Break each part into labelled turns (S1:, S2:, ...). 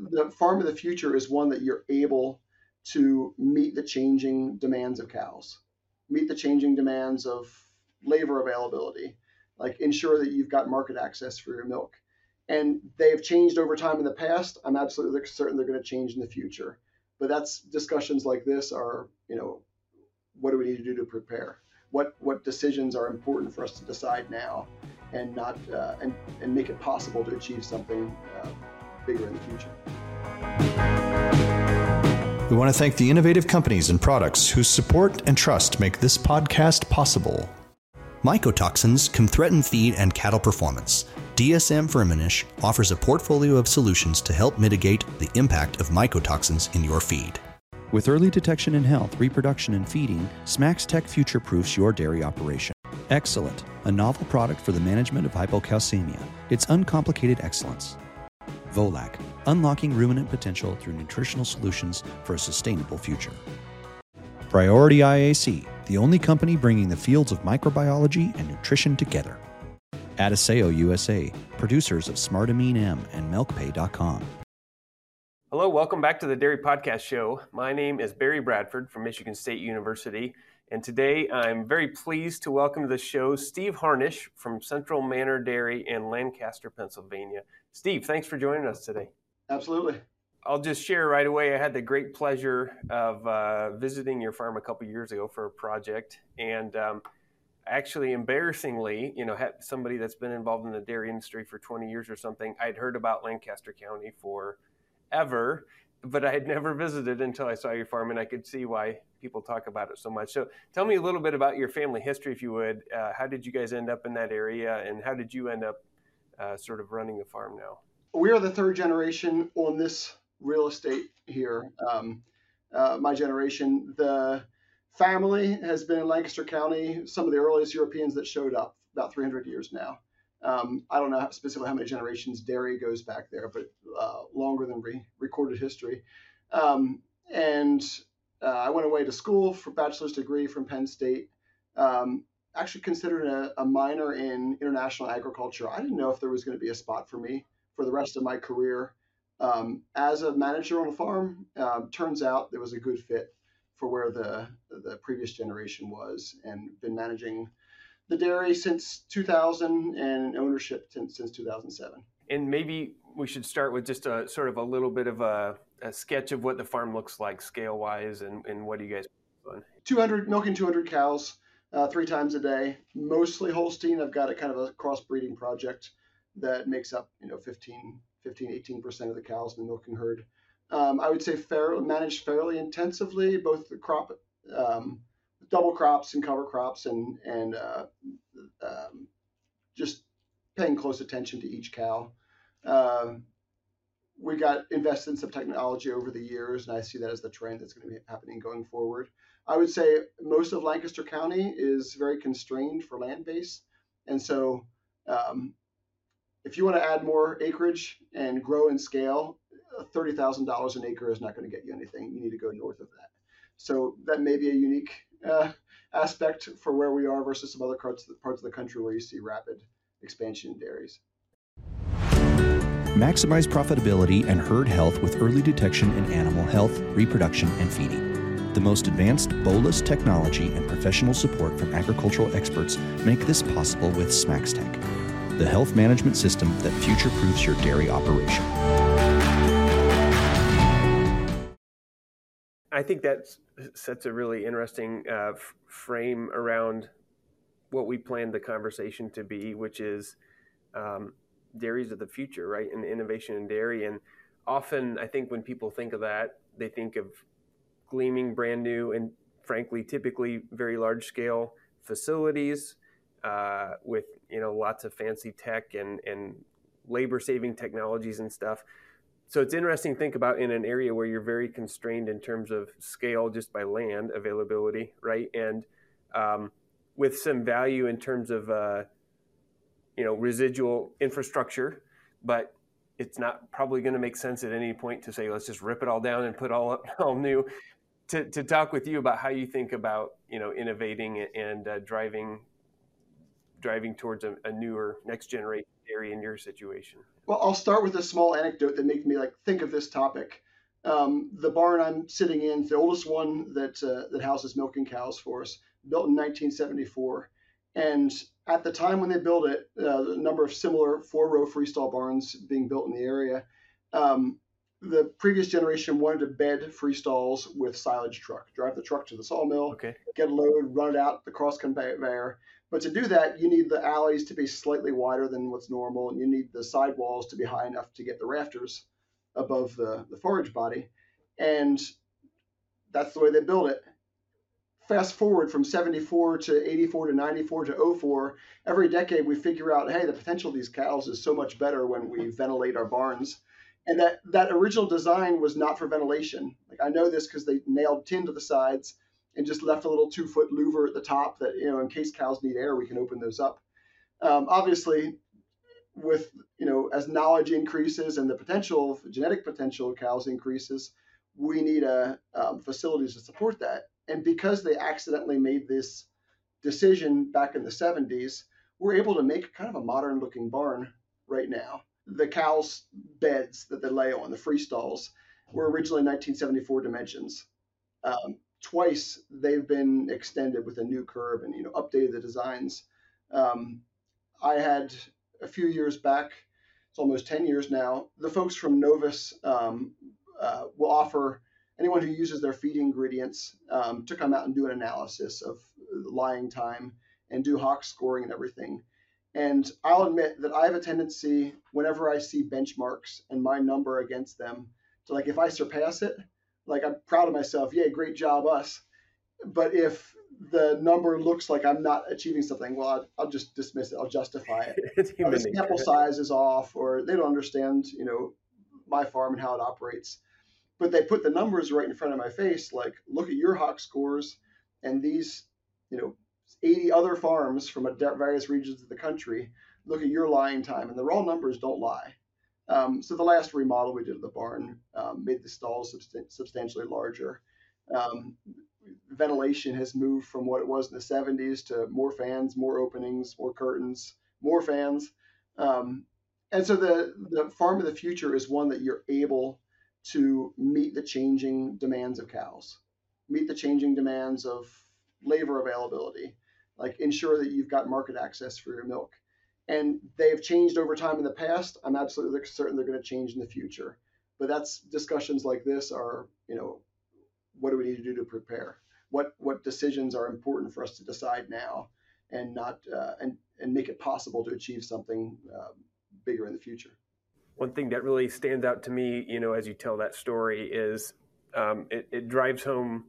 S1: the farm of the future is one that you're able to meet the changing demands of cows, meet the changing demands of labor availability, like ensure that you've got market access for your milk. And they've changed over time in the past. I'm absolutely certain they're going to change in the future. But that's discussions like this are, what do we need to do to prepare? What decisions are important for us to decide now, and not and make it possible to achieve something bigger in the future.
S2: We want to thank the innovative companies and products whose support and trust make this podcast possible. Mycotoxins can threaten feed and cattle performance. DSM-Firmenich offers a portfolio of solutions to help mitigate the impact of mycotoxins in your feed.
S3: With early detection in health, reproduction, and feeding, SmaxTech future-proofs your dairy operation. Excellent, a novel product for the management of hypocalcemia. It's uncomplicated excellence. Volac, unlocking ruminant potential through nutritional solutions for a sustainable future. Priority IAC, the only company bringing the fields of microbiology and nutrition together. Adiseo USA, producers of Smart Amine M and MilkPay.com.
S4: Hello, welcome back to the Dairy Podcast Show. My name is Barry Bradford from Michigan State University, and today I'm very pleased to welcome to the show Steve Harnisch from Central Manor Dairy in Lancaster, Pennsylvania. Steve, thanks for joining us today.
S1: Absolutely.
S4: I'll just share right away, I had the great pleasure of visiting your farm a couple years ago for a project, and actually, embarrassingly, had somebody that's been involved in the dairy industry for 20 years or something. I'd heard about Lancaster County forever, but I had never visited until I saw your farm, and I could see why people talk about it so much. So tell me a little bit about your family history, if you would. How did you guys end up in that area, and how did you end up sort of running the farm now?
S1: We are the third generation on this real estate here. My generation, the family has been in Lancaster County, some of the earliest Europeans that showed up, about 300 years now. I don't know specifically how many generations dairy goes back there, but longer than recorded history. And I went away to school for a bachelor's degree from Penn State. Actually considered a minor in international agriculture. I didn't know if there was going to be a spot for me for the rest of my career as a manager on a farm. Turns out there was a good fit for where the previous generation was, and been managing the dairy since 2000 and ownership since 2007.
S4: And maybe we should start with just a sort of a little bit of a sketch of what the farm looks like scale-wise, and what do you guys do? 200
S1: milking 200 cows 3 times a day, mostly Holstein. I've got a kind of a crossbreeding project that makes up 18% of the cows in the milking herd. I would say managed fairly intensively, both the crop, double crops and cover crops, and just paying close attention to each cow. We got invested in some technology over the years, and I see that as the trend that's going to be happening going forward. I would say most of Lancaster County is very constrained for land base, and so if you want to add more acreage and grow and scale, $30,000 an acre is not going to get you anything. You need to go north of that. So that may be a unique aspect for where we are versus some other parts of the country where you see rapid expansion in dairies.
S3: Maximize profitability and herd health with early detection in animal health, reproduction, and feeding. The most advanced bolus technology and professional support from agricultural experts make this possible with SmaxTech, the health management system that future-proofs your dairy operation.
S4: I think that sets a really interesting frame around what we planned the conversation to be, which is dairies of the future, right? And innovation in dairy. And often I think when people think of that, they think of gleaming brand new and frankly, typically very large scale facilities with, lots of fancy tech and labor saving technologies and stuff. So it's interesting to think about in an area where you're very constrained in terms of scale just by land availability, right? And with some value in terms of, residual infrastructure, but it's not probably going to make sense at any point to say, let's just rip it all down and put all new. To talk with you about how you think about, innovating and driving towards a newer next generation dairy in your situation?
S1: Well, I'll start with a small anecdote that made me think of this topic. The barn I'm sitting in, the oldest one that houses milking cows for us, built in 1974. And at the time when they built it, a number of similar 4-row freestall barns being built in the area. The previous generation wanted to bed freestalls with silage truck, drive the truck to the sawmill, get a load, run it out the cross conveyor. But to do that, you need the alleys to be slightly wider than what's normal, and you need the sidewalls to be high enough to get the rafters above the forage body. And that's the way they built it. Fast forward from 74 to 84 to 94 to 04, every decade we figure out, hey, the potential of these cows is so much better when we ventilate our barns. And that original design was not for ventilation. I know this because they nailed tin to the sides and just left a little 2-foot louver at the top that, in case cows need air, we can open those up. Obviously, with, as knowledge increases and the genetic potential of cows increases, we need facilities to support that. And because they accidentally made this decision back in the 70s, we're able to make kind of a modern looking barn right now. The cows' beds that they lay on, the freestalls, were originally 1974 dimensions. Twice they've been extended with a new curb and updated the designs. I had a few years back, it's almost 10 years now, the folks from Novus will offer anyone who uses their feed ingredients to come out and do an analysis of lying time and do Hox scoring and everything. And I'll admit that I have a tendency, whenever I see benchmarks and my number against them, to if I surpass it, I'm proud of myself. Yay, great job, us. But if the number looks like I'm not achieving something, well, I'll just dismiss it. I'll justify it. The sample size is off, or they don't understand, my farm and how it operates. But they put the numbers right in front of my face, look at your Hox scores and these, 80 other farms from various regions of the country. Look at your lying time, and the raw numbers don't lie. So the last remodel we did of the barn made the stalls substantially larger. Ventilation has moved from what it was in the 70s to more fans, more openings, more curtains, more fans. And so the farm of the future is one that you're able to meet the changing demands of cows, meet the changing demands of labor availability, ensure that you've got market access for your milk. And they've changed over time in the past. I'm absolutely certain they're going to change in the future. But that's discussions like this are, what do we need to do to prepare? What decisions are important for us to decide now and not and make it possible to achieve something bigger in the future?
S4: One thing that really stands out to me, as you tell that story is it drives home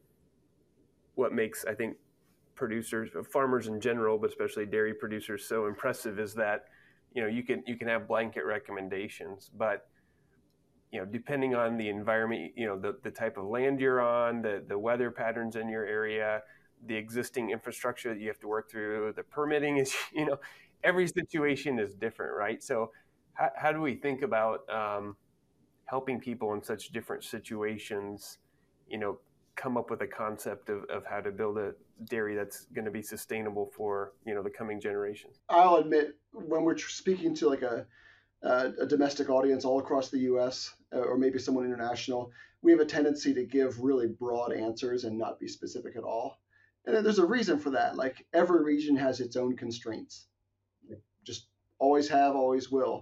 S4: what makes, I think, producers, farmers in general, but especially dairy producers, so impressive is that, you can have blanket recommendations, but, depending on the environment, the type of land you're on, the weather patterns in your area, the existing infrastructure that you have to work through, the permitting is, every situation is different, right? So how do we think about helping people in such different situations, come up with a concept of how to build a dairy that's going to be sustainable for, the coming generations?
S1: I'll admit, when we're speaking to a domestic audience all across the U.S. Or maybe someone international, we have a tendency to give really broad answers and not be specific at all. And there's a reason for that. Every region has its own constraints. Just always have, always will.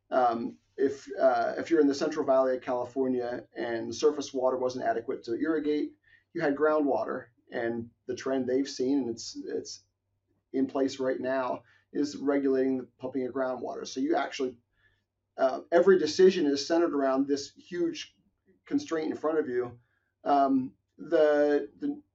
S1: If you're in the Central Valley of California and surface water wasn't adequate to irrigate, you had groundwater, and the trend they've seen, and it's in place right now, is regulating the pumping of groundwater. So you actually, every decision is centered around this huge constraint in front of you. The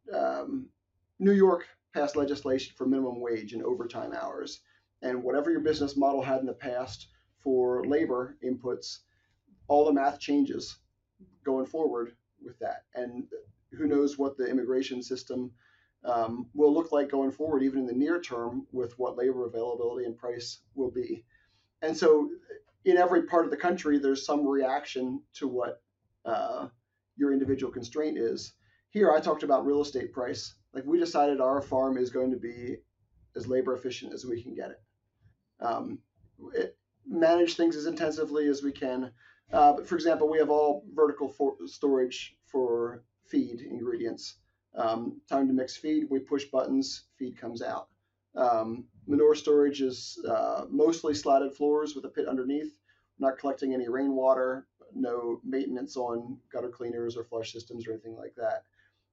S1: New York passed legislation for minimum wage and overtime hours, and whatever your business model had in the past for labor inputs, all the math changes going forward with that. And who knows what the immigration system will look like going forward, even in the near term, with what labor availability and price will be. And so in every part of the country, there's some reaction to what your individual constraint is. Here, I talked about real estate price. We decided our farm is going to be as labor efficient as we can get it. manage things as intensively as we can. But for example, we have all vertical storage for feed ingredients. Time to mix feed, we push buttons, feed comes out. Manure storage is mostly slatted floors with a pit underneath, not collecting any rainwater, no maintenance on gutter cleaners or flush systems or anything like that.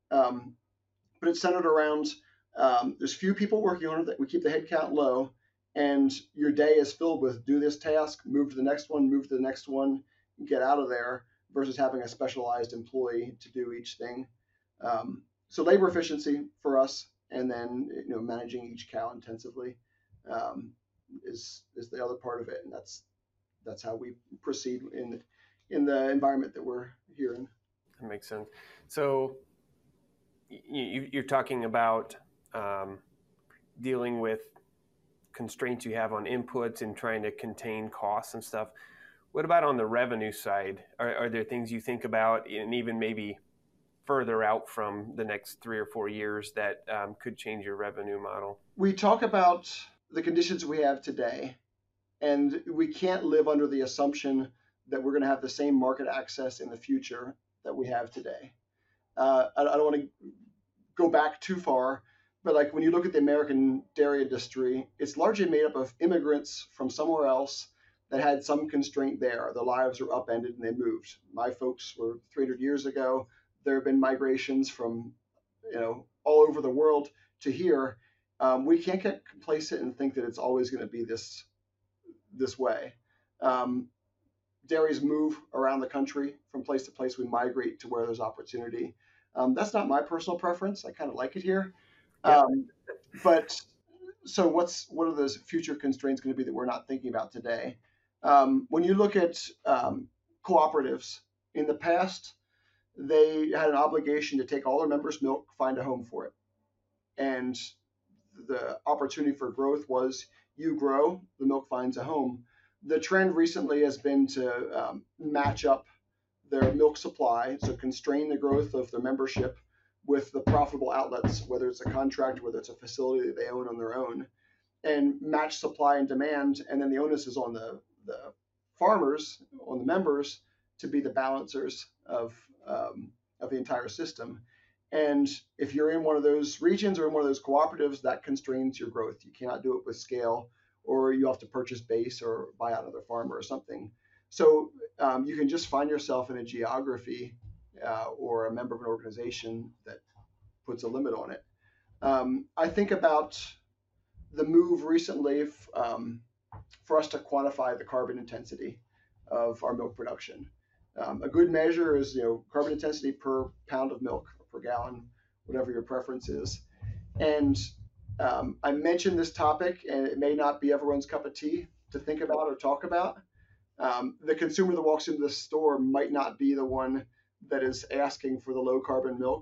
S1: But it's centered around there's few people working on it. We keep the head count low, and your day is filled with do this task, move to the next one, move to the next one, get out of there, versus having a specialized employee to do each thing. So labor efficiency for us, and then managing each cow intensively is the other part of it, and that's how we proceed in the environment that we're here in.
S4: That makes sense. So you're talking about dealing with constraints you have on inputs and trying to contain costs and stuff. What about on the revenue side? Are there things you think about, and even maybe further out from the next 3 or 4 years, that could change your revenue model?
S1: We talk about the conditions we have today, and we can't live under the assumption that we're going to have the same market access in the future that we have today. I don't want to go back too far, but like when you look at the American dairy industry, it's largely made up of immigrants from somewhere else that had some constraint there. Their lives were upended and they moved. My folks were 300 years ago. There have been migrations from all over the world to here. We can't get complacent and think that it's always going to be this way. Dairies move around the country from place to place. We migrate to where there's opportunity. That's not my personal preference. I kind of like it here.
S4: Yeah.
S1: But so what are those future constraints going to be that we're not thinking about today? When you look at cooperatives, in the past, they had an obligation to take all their members' milk, find a home for it. And the opportunity for growth was you grow, the milk finds a home. The trend recently has been to match up their milk supply, so constrain the growth of their membership with the profitable outlets, whether it's a contract, whether it's a facility that they own on their own, and match supply and demand. And then the onus is on the farmers, on the members, to be the balancers of the entire system. And if you're in one of those regions or in one of those cooperatives, that constrains your growth. You cannot do it with scale, or you have to purchase base or buy out another farmer or something. So you can just find yourself in a geography or a member of an organization that puts a limit on it. I think about the move recently for us to quantify the carbon intensity of our milk production. A good measure is carbon intensity per pound of milk, or per gallon, whatever your preference is. And I mentioned this topic, and it may not be everyone's cup of tea to think about or talk about. The consumer that walks into the store might not be the one that is asking for the low carbon milk,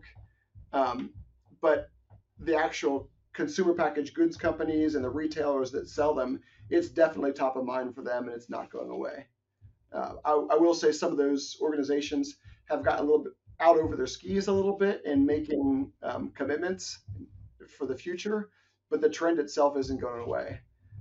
S1: but the actual consumer packaged goods companies and the retailers that sell them, it's definitely top of mind for them, and it's not going away. I will say some of those organizations have gotten a little bit out over their skis a little bit in making commitments for the future, but the trend itself isn't going away.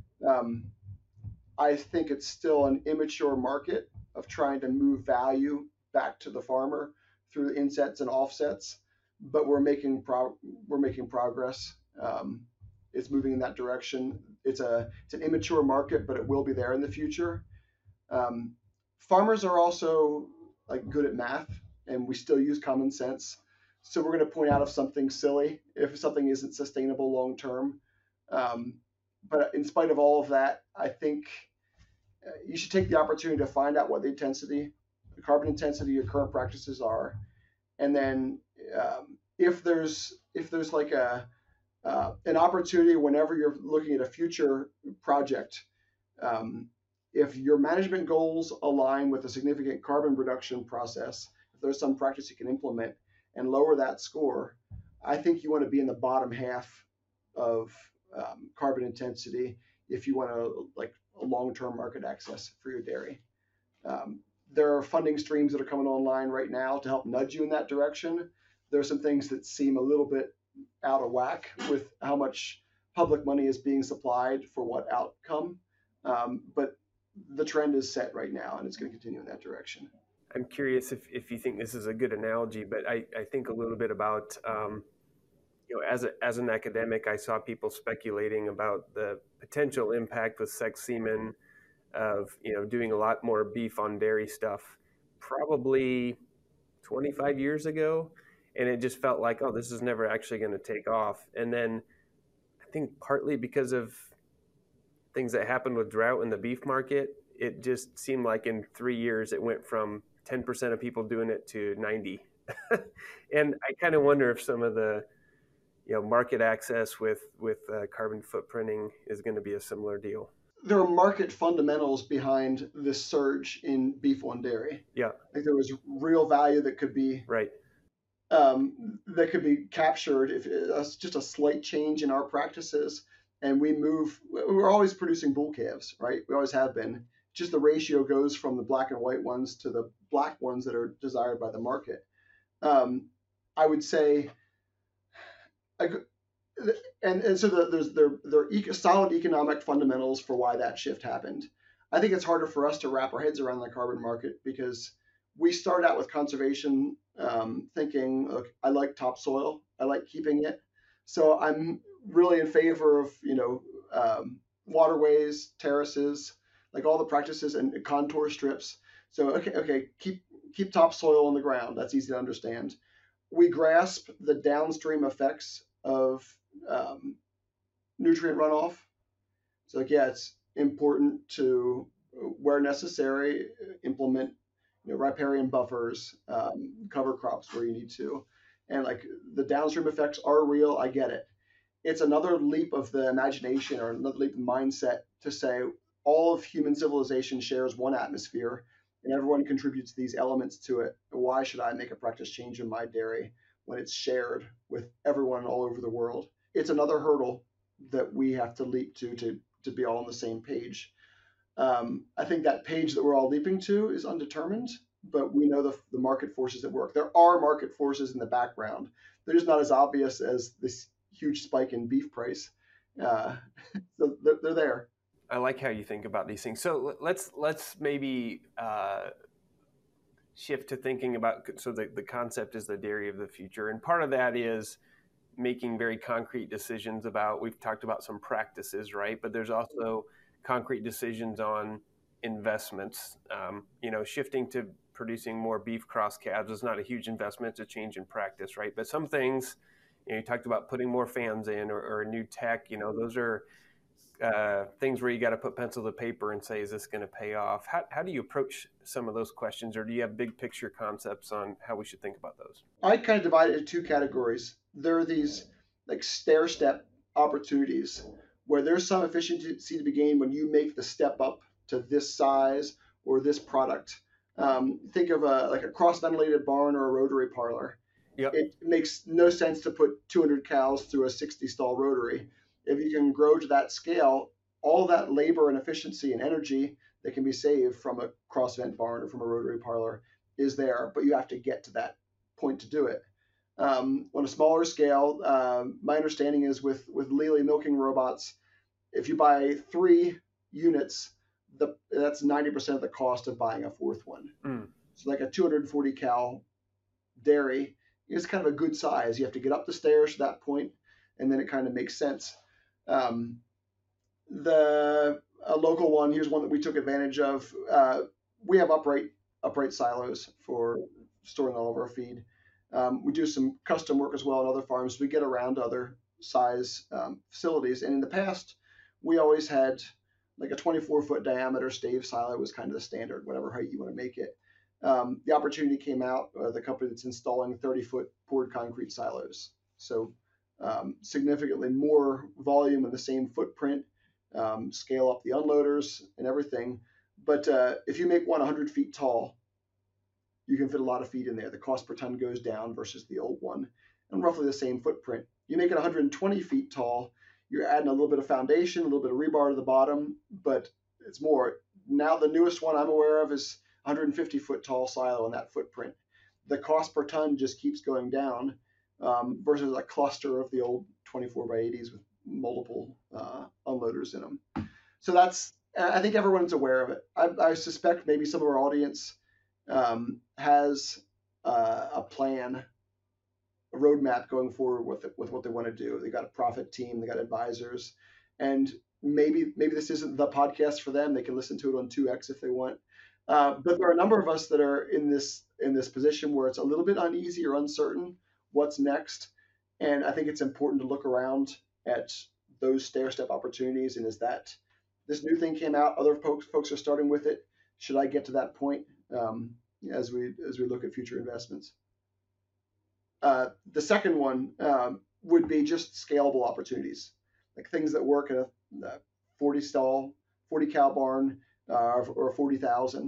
S1: I think it's still an immature market of trying to move value back to the farmer through insets and offsets, but we're making progress. It's moving in that direction. It's an immature market, but it will be there in the future. Farmers are also good at math, and we still use common sense. So we're going to point out if something's silly, if something isn't sustainable long term. But in spite of all of that, I think you should take the opportunity to find out what the carbon intensity of your current practices are, and then if there's like an opportunity whenever you're looking at a future project, if your management goals align with a significant carbon reduction process, if there's some practice you can implement and lower that score, I think you want to be in the bottom half of carbon intensity if you want a long-term market access for your dairy. There are funding streams that are coming online right now to help nudge you in that direction. There are some things that seem a little bit out of whack with how much public money is being supplied for what outcome. But the trend is set right now, and it's going to continue in that direction.
S4: I'm curious if you think this is a good analogy, but I think a little bit about, as an academic, I saw people speculating about the potential impact with sexed semen of, doing a lot more beef on dairy stuff probably 25 years ago. And it just felt like, oh, this is never actually going to take off. And then I think partly because of things that happened with drought in the beef market, it just seemed like in 3 years it went from 10% of people doing it to 90. And I kind of wonder if some of the market access with carbon footprinting is going to be a similar deal.
S1: There are market fundamentals behind this surge in beef on dairy.
S4: Yeah,
S1: like there was real value that could be
S4: right.
S1: That could be captured if it's just a slight change in our practices, and we're always producing bull calves, right? We always have been. Just the ratio goes from the black and white ones to the black ones that are desired by the market. I would say, and so there are solid economic fundamentals for why that shift happened. I think it's harder for us to wrap our heads around the carbon market because we started out with conservation, thinking, look, I like topsoil, I like keeping it, so I'm really in favor of waterways, terraces, like all the practices and contour strips. So okay, keep topsoil on the ground. That's easy to understand. We grasp the downstream effects of nutrient runoff. So it's important to, where necessary, implement riparian buffers, cover crops where you need to, and like the downstream effects are real. I get it. It's another leap of the imagination or another leap of mindset to say all of human civilization shares one atmosphere and everyone contributes these elements to it. Why should I make a practice change in my dairy when it's shared with everyone all over the world? It's another hurdle that we have to leap to be all on the same page. I think that page that we're all leaping to is undetermined, but we know the market forces at work. There are market forces in the background. They're just not as obvious as this huge spike in beef price. So they're there.
S4: I like how you think about these things. So let's maybe shift to thinking about, so the concept is the dairy of the future. And part of that is making very concrete decisions about, we've talked about some practices, right? But there's also concrete decisions on investments. Shifting to producing more beef cross calves is not a huge investment, it's a change in practice, right? But some things, you talked about putting more fans in or a new tech, those are things where you got to put pencil to paper and say, is this going to pay off? How do you approach some of those questions, or do you have big picture concepts on how we should think about those?
S1: I kind of divide it into two categories. There are these like stair step opportunities where there's some efficiency to be gained when you make the step up to this size or this product. Think of a cross-ventilated barn or a rotary parlor.
S4: Yep.
S1: It makes no sense to put 200 cows through a 60-stall rotary. If you can grow to that scale, all that labor and efficiency and energy that can be saved from a cross-vent barn or from a rotary parlor is there, but you have to get to that point to do it. On a smaller scale, my understanding is with Lely milking robots, if you buy 3 units, that's 90% of the cost of buying a fourth one. So like a 240 cow dairy is kind of a good size. You have to get up the stairs to that point, and then it kind of makes sense. A local one, here's one that we took advantage of. We have upright silos for storing all of our feed. We do some custom work as well on other farms. We get around other size facilities. And in the past, we always had like a 24-foot diameter stave silo was kind of the standard, whatever height you want to make it. The opportunity came out, the company that's installing 30-foot poured concrete silos. So significantly more volume in the same footprint, scale up the unloaders and everything. But if you make one 100 feet tall, you can fit a lot of feed in there. The cost per ton goes down versus the old one, and roughly the same footprint. You make it 120 feet tall, you're adding a little bit of foundation, a little bit of rebar to the bottom, but it's more. Now the newest one I'm aware of is 150 foot tall silo in that footprint. The cost per ton just keeps going down versus a cluster of the old 24 by 80s with multiple unloaders in them. So that's I think everyone's aware of it. I suspect maybe some of our audience has a plan, a roadmap going forward with what they want to do. They got a profit team, they got advisors, and maybe this isn't the podcast for them. They can listen to it on 2X if they want. But there are a number of us that are in this position where it's a little bit uneasy or uncertain what's next, and I think it's important to look around at those stair-step opportunities. And is that this new thing came out, other folks are starting with it. Should I get to that point as we look at future investments? The second one would be just scalable opportunities, like things that work in a 40 cow barn or 40,000.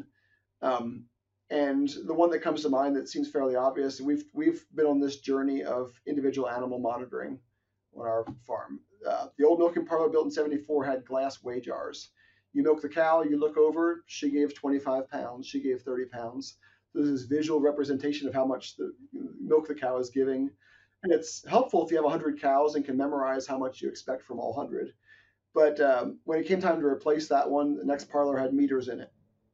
S1: And the one that comes to mind that seems fairly obvious, we've been on this journey of individual animal monitoring on our farm. The old milking parlor built in '74 had glass weigh jars. You milk the cow, you look over, she gave 25 pounds, she gave 30 pounds. There's this visual representation of how much the milk the cow is giving. And it's helpful if you have 100 cows and can memorize how much you expect from all 100. But when it came time to replace that one, the next parlor had meters in it.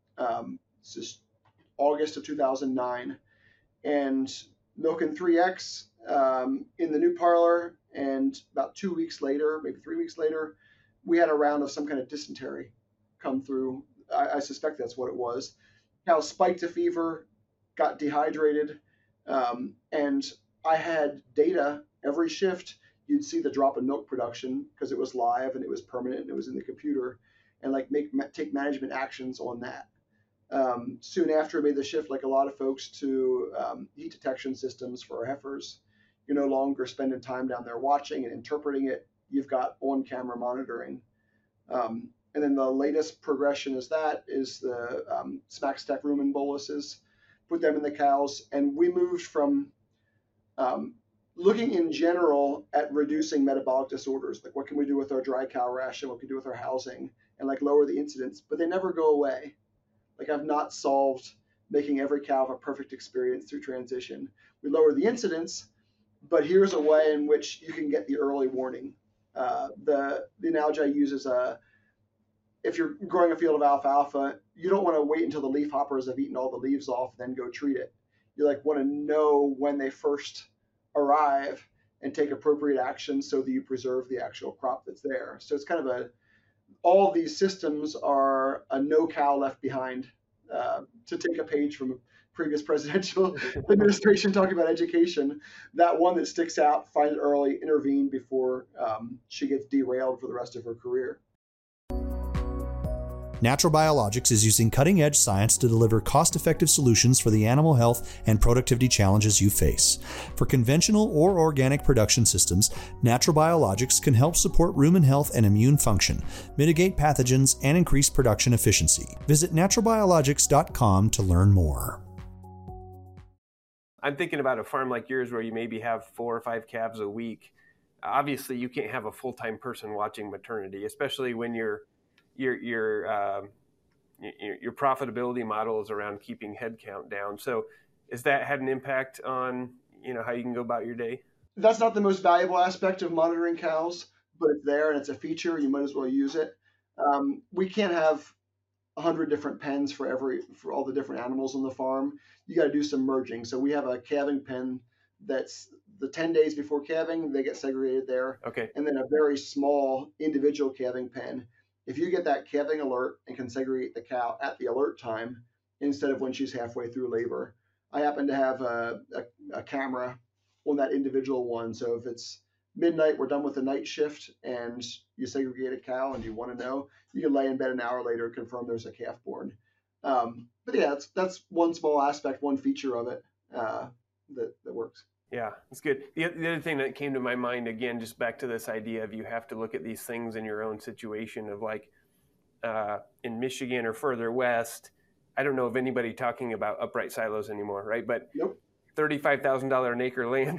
S1: It's just August of 2009. And milking 3X in the new parlor, and about 2 weeks later, maybe 3 weeks later, we had a round of some kind of dysentery come through. I suspect that's what it was. Cow spiked a fever, got dehydrated, and I had data every shift. You'd see the drop in milk production because it was live and it was permanent and it was in the computer, and like take management actions on that. Soon after I made the shift, like a lot of folks, to heat detection systems for our heifers. You're no longer spending time down there watching and interpreting it. You've got on-camera monitoring. And then the latest progression is the SmaxTech rumen boluses. Put them in the cows, and we moved from looking in general at reducing metabolic disorders, like what can we do with our dry cow ration, what can we do with our housing, and like lower the incidence, but they never go away. Like I've not solved making every cow have a perfect experience through transition. We lower the incidence, but here's a way in which you can get the early warning. The analogy I use is if you're growing a field of alfalfa, you don't want to wait until the leaf hoppers have eaten all the leaves off, then go treat it. You like want to know when they first arrive and take appropriate action so that you preserve the actual crop that's there. So it's kind of all these systems are a no cow left behind, to take a page from a previous presidential administration talking about education. That one that sticks out, find it early, intervene before she gets derailed for the rest of her career.
S2: Natural Biologics is using cutting-edge science to deliver cost-effective solutions for the animal health and productivity challenges you face. For conventional or organic production systems, Natural Biologics can help support rumen health and immune function, mitigate pathogens, and increase production efficiency. Visit naturalbiologics.com to learn more.
S4: I'm thinking about a farm like yours where you maybe have 4 or 5 calves a week. Obviously, you can't have a full-time person watching maternity, especially when your profitability model is around keeping head count down. So has that had an impact on, how you can go about your day?
S1: That's not the most valuable aspect of monitoring cows, but it's there and it's a feature. You might as well use it. We can't have 100 different pens for all the different animals on the farm. You got to do some merging. So we have a calving pen that's the 10 days before calving, they get segregated there.
S4: Okay.
S1: And then a very small individual calving pen. If you get that calving alert and can segregate the cow at the alert time instead of when she's halfway through labor, I happen to have a camera on that individual one. So if it's midnight, we're done with the night shift, and you segregate a cow and you want to know, you can lay in bed an hour later and confirm there's a calf born. But yeah, that's one small aspect, one feature of it that works.
S4: Yeah, it's good. The other thing that came to my mind, again, just back to this idea of you have to look at these things in your own situation of like in Michigan or further west, I don't know of anybody talking about upright silos anymore, right? But
S1: nope.
S4: $35,000 an acre land,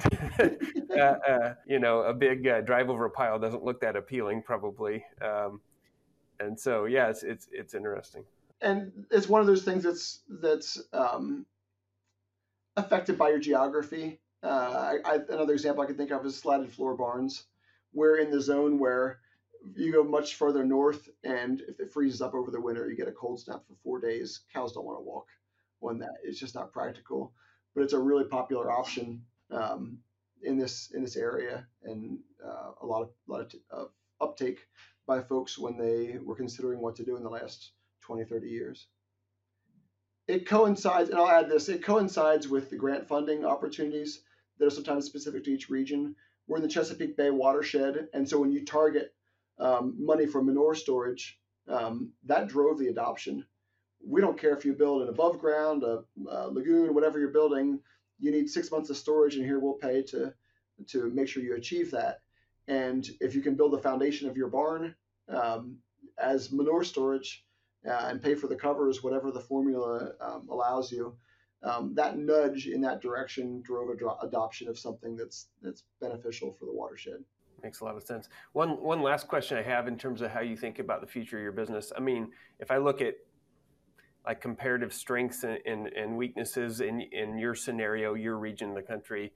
S4: a big drive over pile doesn't look that appealing probably. And so, yeah, it's interesting.
S1: And it's one of those things that's affected by your geography. Another example I can think of is slatted floor barns. We're in the zone where you go much further north, and if it freezes up over the winter, you get a cold snap for 4 days. Cows don't want to walk on that. It's just not practical. But it's a really popular option in this area, and a lot of uptake by folks when they were considering what to do in the last 20, 30 years. It coincides, and I'll add this, it coincides with the grant funding opportunities that are sometimes specific to each region. We're in the Chesapeake Bay watershed, and so when you target money for manure storage, that drove the adoption. We don't care if you build an above ground, a lagoon, whatever you're building, you need 6 months of storage, and here we'll pay to make sure you achieve that. And if you can build the foundation of your barn as manure storage and pay for the covers, whatever the formula allows you, that nudge in that direction drove adoption of something that's beneficial for the watershed.
S4: Makes a lot of sense. One last question I have in terms of how you think about the future of your business. I mean, if I look at like comparative strengths and weaknesses in your scenario, your region of the country,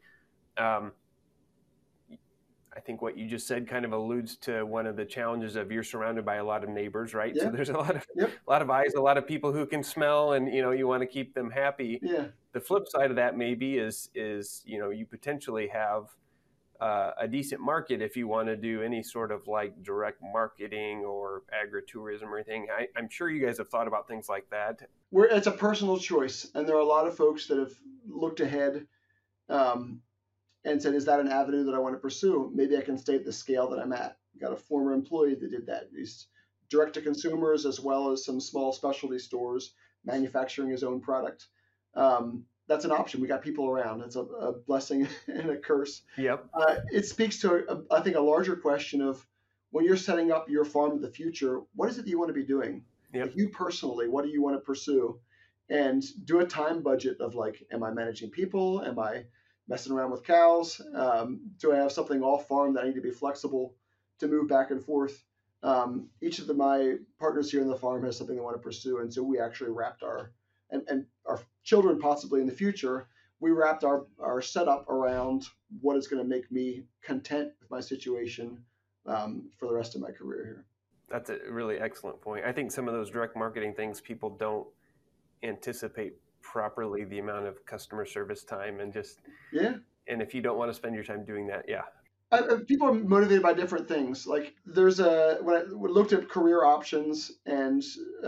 S4: I think what you just said kind of alludes to one of the challenges of you're surrounded by a lot of neighbors, right? Yeah. So there's a lot of eyes, a lot of people who can smell, and you want to keep them happy. Yeah. The flip side of that maybe is you potentially have a decent market if you want to do any sort of like direct marketing or agritourism or anything. I'm sure you guys have thought about things like that.
S1: It's a personal choice, and there are a lot of folks that have looked ahead and said, is that an avenue that I want to pursue? Maybe I can stay at the scale that I'm at. Got a former employee that did that. He's direct to consumers as well as some small specialty stores manufacturing his own product. That's an option. We got people around. It's a blessing and a curse.
S4: Yep.
S1: It speaks to, I think, a larger question of when you're setting up your farm of the future, what is it that you want to be doing? Yep. Like you personally, what do you want to pursue? And do a time budget of like, am I managing people? Am I messing around with cows? Do I have something off farm that I need to be flexible to move back and forth? Each of my partners here in the farm has something they want to pursue. And so we actually wrapped our children possibly in the future, we wrapped our setup around what is going to make me content with my situation for the rest of my career here.
S4: That's a really excellent point. I think some of those direct marketing things, people don't anticipate properly the amount of customer service time and just, and if you don't want to spend your time doing that,
S1: people are motivated by different things. Like when I looked at career options and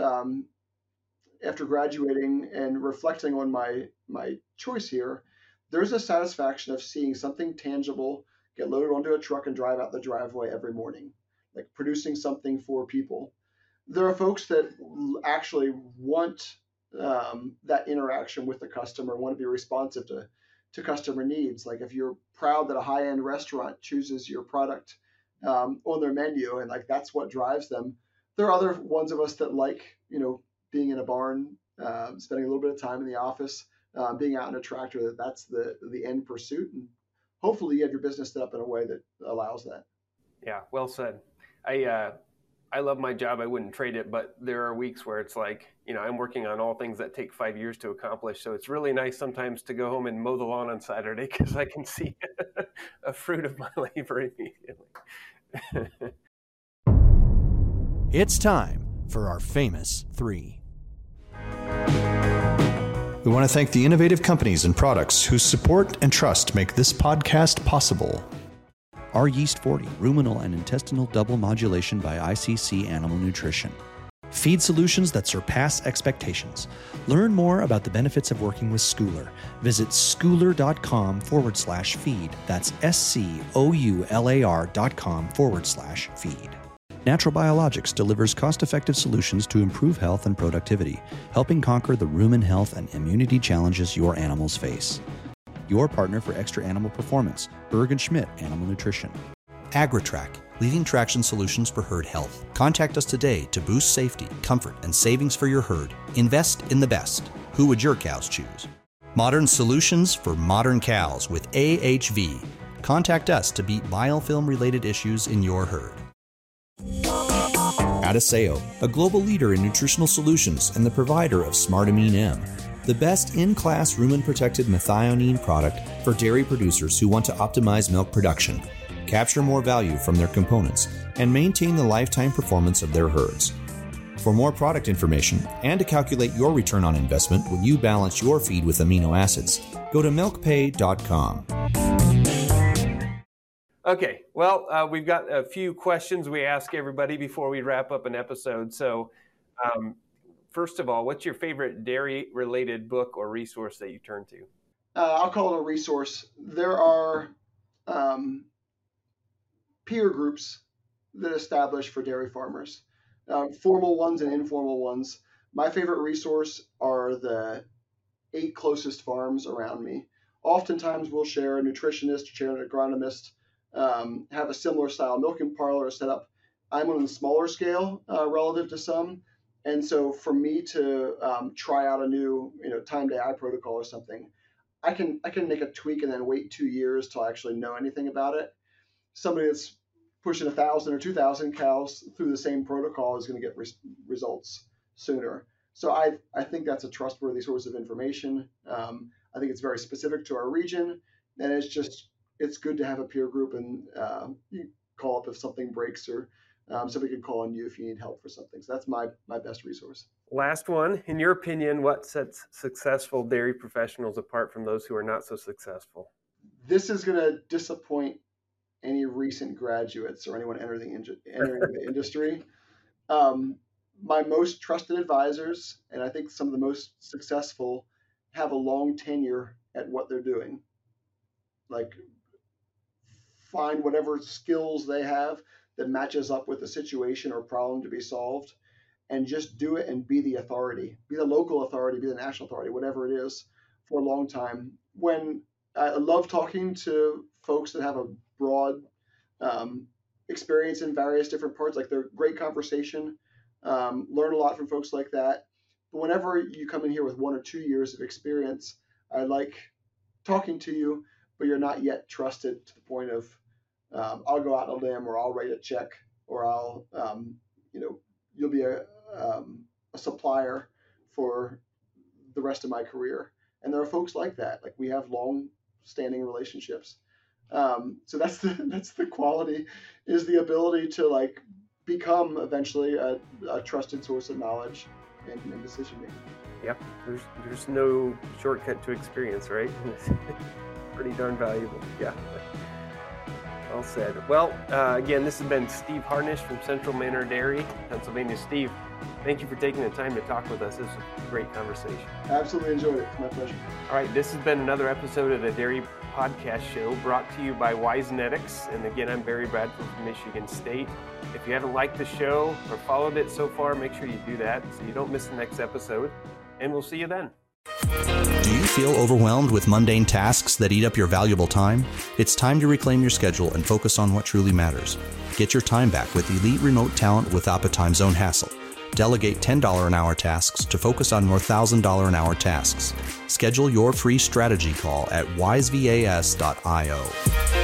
S1: after graduating and reflecting on my choice here, there's a satisfaction of seeing something tangible get loaded onto a truck and drive out the driveway every morning, like producing something for people. There are folks that actually want that interaction with the customer, want to be responsive to customer needs. Like if you're proud that a high-end restaurant chooses your product on their menu, and like that's what drives them. There are other ones of us that like, being in a barn, spending a little bit of time in the office, being out in a tractor, that's the end pursuit. And hopefully you have your business set up in a way that allows that.
S4: Yeah, well said. I love my job. I wouldn't trade it, but there are weeks where it's like, I'm working on all things that take 5 years to accomplish. So it's really nice sometimes to go home and mow the lawn on Saturday because I can see a fruit of my labor immediately.
S2: It's time for our famous three. We want to thank the innovative companies and products whose support and trust make this podcast possible.
S3: Our Yeast 40, ruminal and intestinal double modulation by ICC Animal Nutrition. Feed solutions that surpass expectations. Learn more about the benefits of working with Schouler. Visit schouler.com/feed. That's SCOULAR.com/feed. Natural Biologics delivers cost-effective solutions to improve health and productivity, helping conquer the rumen health and immunity challenges your animals face. Your partner for extra animal performance, Berg & Schmidt Animal Nutrition.
S2: AgriTrack, leading traction solutions for herd health. Contact us today to boost safety, comfort, and savings for your herd. Invest in the best. Who would your cows choose? Modern solutions for modern cows with AHV. Contact us to beat biofilm-related issues in your herd. Adisseo, a global leader in nutritional solutions and the provider of SmartAmine M, the best in-class rumen-protected methionine product for dairy producers who want to optimize milk production. capture more value from their components, and maintain the lifetime performance of their herds. For more product information and to calculate your return on investment when you balance your feed with amino acids, go to milkpay.com.
S4: Okay, well, we've got a few questions we ask everybody before we wrap up an episode. So, first of all, what's your favorite dairy-related book or resource that you turn to?
S1: I'll call it a resource. There are peer groups that establish for dairy farmers, formal ones and informal ones. My favorite resource are the 8 closest farms around me. Oftentimes we'll share a nutritionist, share an agronomist, have a similar style milking parlor set up. I'm on a smaller scale relative to some. And so for me to try out a new timed AI protocol or something, I can make a tweak and then wait 2 years till I actually know anything about it. Somebody that's pushing 1,000 or 2,000 cows through the same protocol is going to get results sooner. So I think that's a trustworthy source of information. I think it's very specific to our region, and it's good to have a peer group, and you call up if something breaks, or somebody can call on you if you need help for something. So that's my best resource.
S4: Last one, in your opinion, what sets successful dairy professionals apart from those who are not so successful?
S1: This is going to disappoint any recent graduates or anyone entering the industry. My most trusted advisors, and I think some of the most successful, have a long tenure at what they're doing. Like, find whatever skills they have that matches up with the situation or problem to be solved, and just do it and be the authority, be the local authority, be the national authority, whatever it is, for a long time. When I love talking to folks that have a broad experience in various different parts, like they're great conversation, learn a lot from folks like that. But whenever you come in here with 1 or 2 years of experience, I like talking to you, but you're not yet trusted to the point of I'll go out on a limb, or I'll write a check, or I'll you'll be a supplier for the rest of my career. And there are folks like that. Like, we have long-standing relationships. So that's the quality, is the ability to become eventually a trusted source of knowledge and decision making.
S4: Yep, there's no shortcut to experience, right? It's pretty darn valuable. Yeah. Well said. Well, again, this has been Steve Harnish from Central Manor Dairy, Pennsylvania. Steve, thank you for taking the time to talk with us. This was a great conversation.
S1: Absolutely enjoyed it. It's my pleasure.
S4: All right, this has been another episode of the Dairy Podcast Show, brought to you by Wisenetics. And again, I'm Barry Bradford from Michigan State. If you haven't liked the show or followed it so far, make sure you do that so you don't miss the next episode. And we'll see you then.
S2: Do you feel overwhelmed with mundane tasks that eat up your valuable time? It's time to reclaim your schedule and focus on what truly matters. Get your time back with elite remote talent without the time zone hassle. Delegate $10 an hour tasks to focus on more $1,000 an hour tasks. Schedule your free strategy call at wisevas.io.